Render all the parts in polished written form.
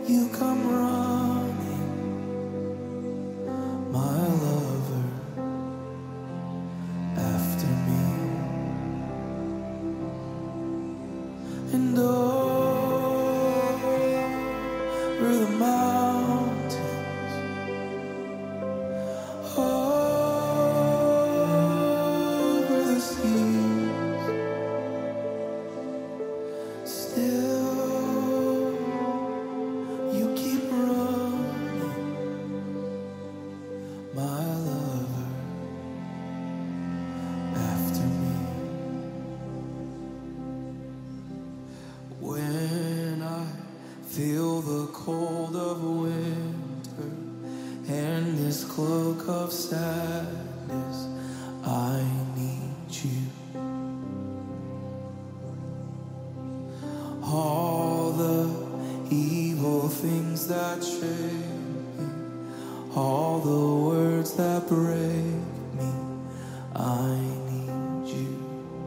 You come running, my lover, after me. And over the mountains, over the seas, still you keep running, my lover, after me. When I feel the cold of winter and this cloak of sadness, I need you. All the evil things that shake me, all the words that break me, I need you.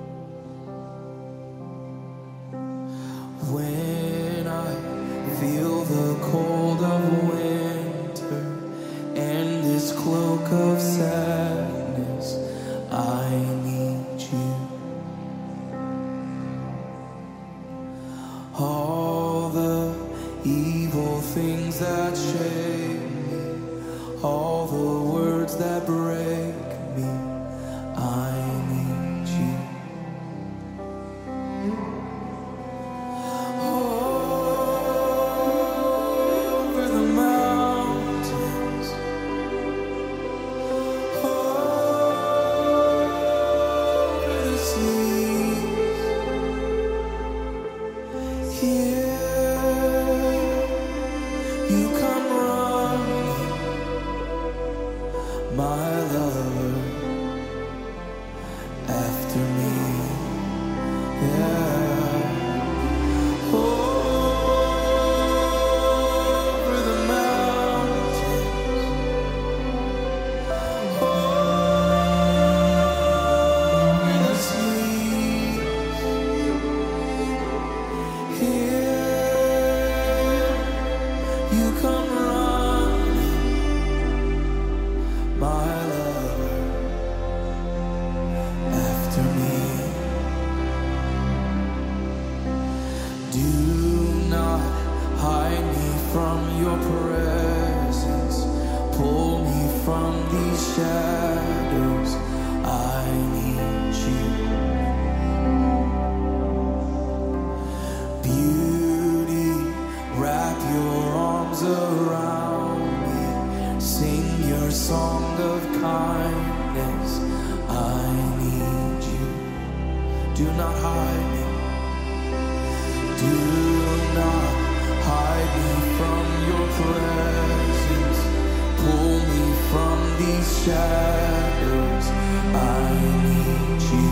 When I feel the cold of winter and this cloak of sadness, I need you. All the evil things that shake me, all the words that break me, I need you. Over the mountains, over the seas, here you come running, my lover, after me. Yeah. Over the mountains, over the seas, here you come running, my lover, after me. Do not hide me from your presence. Pull me from these shadows. I need you. Beauty, wrap your arms around me. Sing your song of kindness. I need you. Do not hide me. Do not hide me from your presence. Pull me from these shadows. I need you.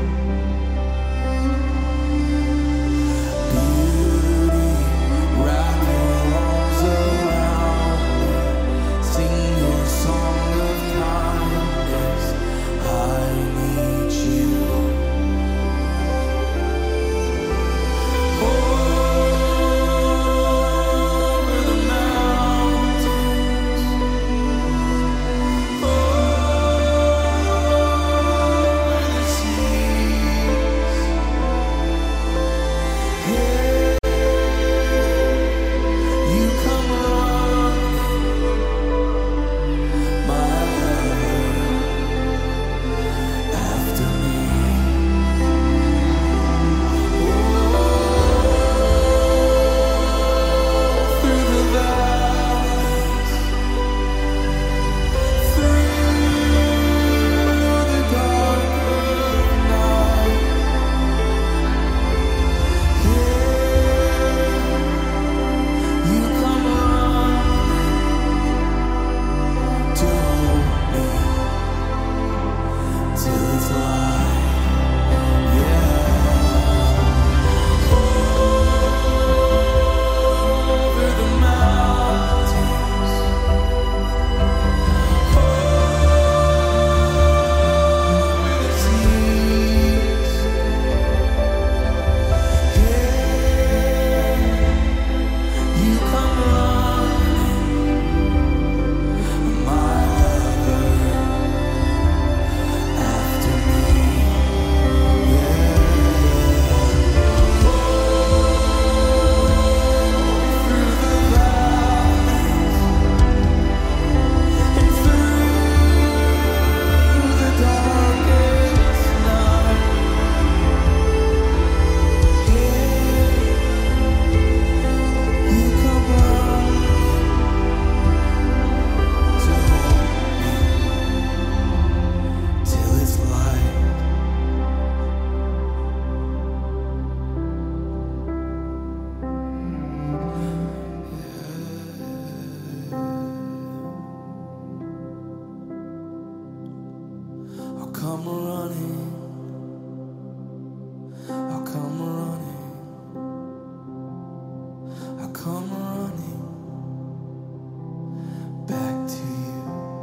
Beauty, wrap your arms around me. Sing your song of kindness. I need you. Over the mountains, over I come running back to you.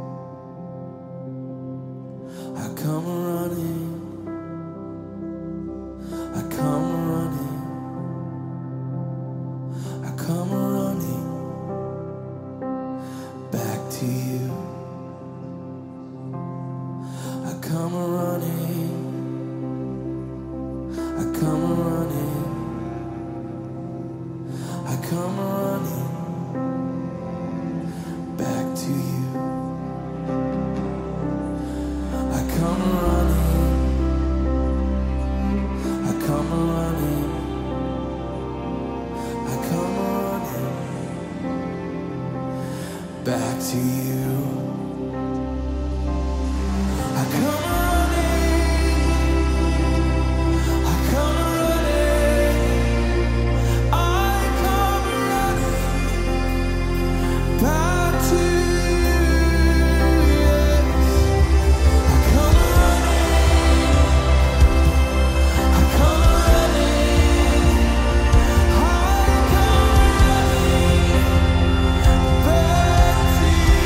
I come running. I come running. I come running back to you. I come running. I come running. I come running back to you. I come running. I come running. I come running back to you. I come running. I come running. I come running back to you. Yes. I come running. I come running. I come running back to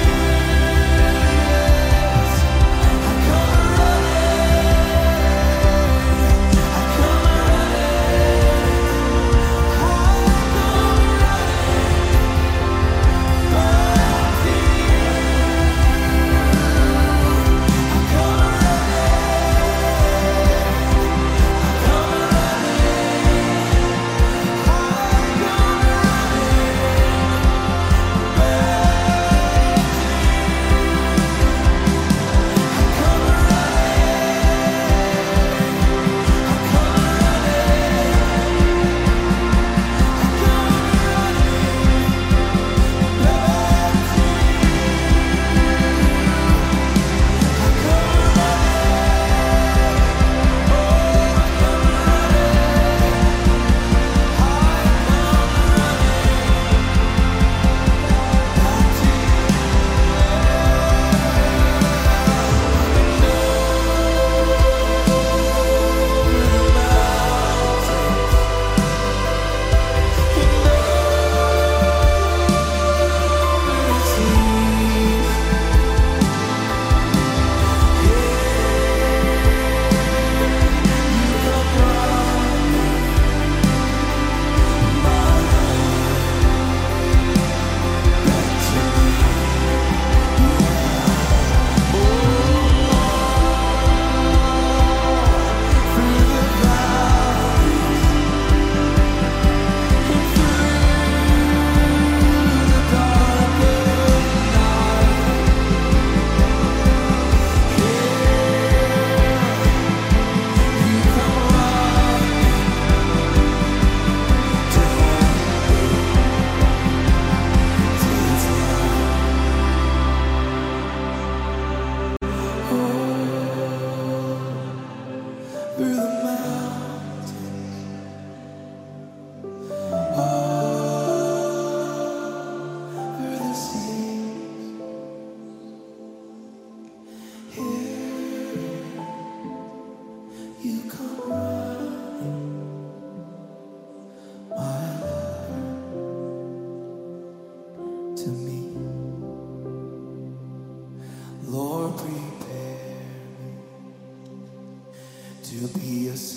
to be a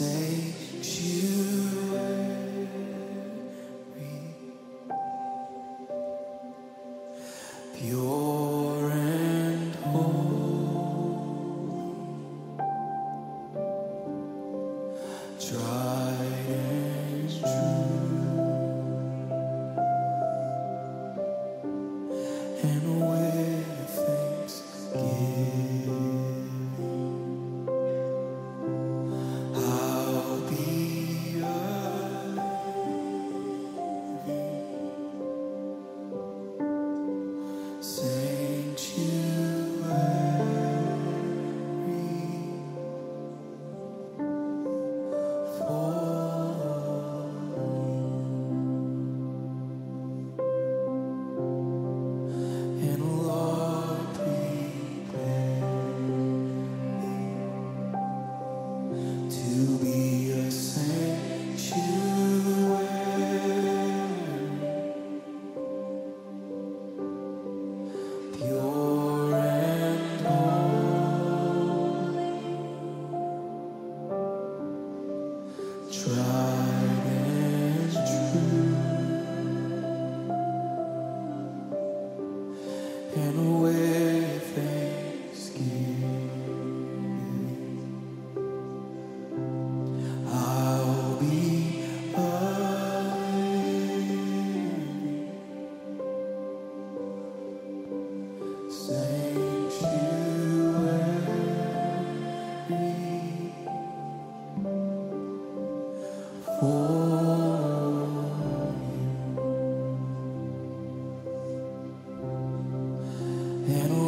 sanctuary, pure and holy, tried and true, and with thanksgiving. Say and with thanksgiving, I'll be a sanctuary for and